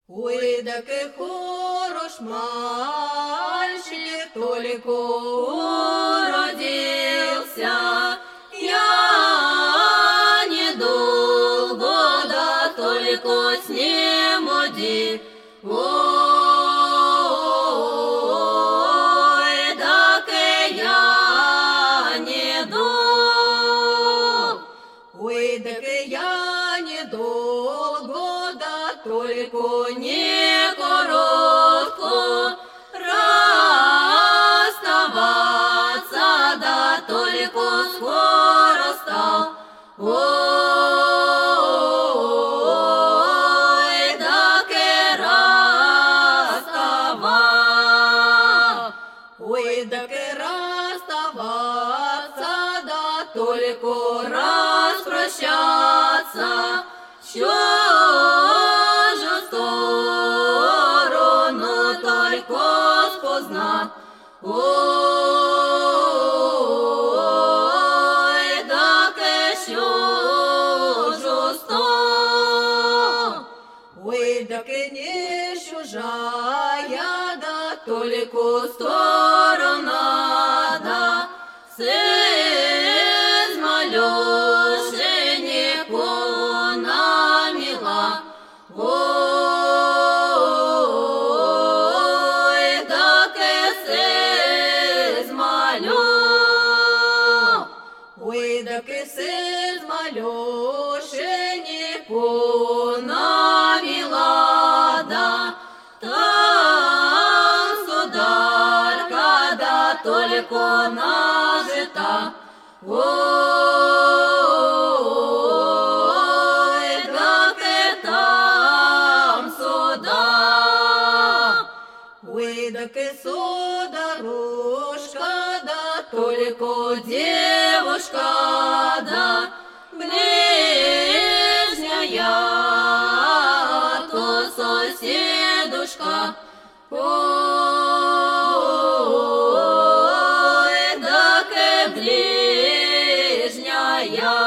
Ой, да какой хорош мальчик, только уродился. Я недолго, да только с ним один. Ой, да я недолго, ой, да я недолго, да только не коротко расставаться, да только скоро стал. Ой, да расставаться, ой, да расставаться, да только распрощаться. Що ж сторону только спознать. Ой, да що ж сторону, ой, да не чужая, да только сторона, да сын малюшенького намила. Ой, да сын малю, ой, да сын малюшенького намила, да там сударка, да только нажита. Ой, да там суда, ой, да сударушка, да только девушка, да ближняя, то соседушка. Ой, да ближняя.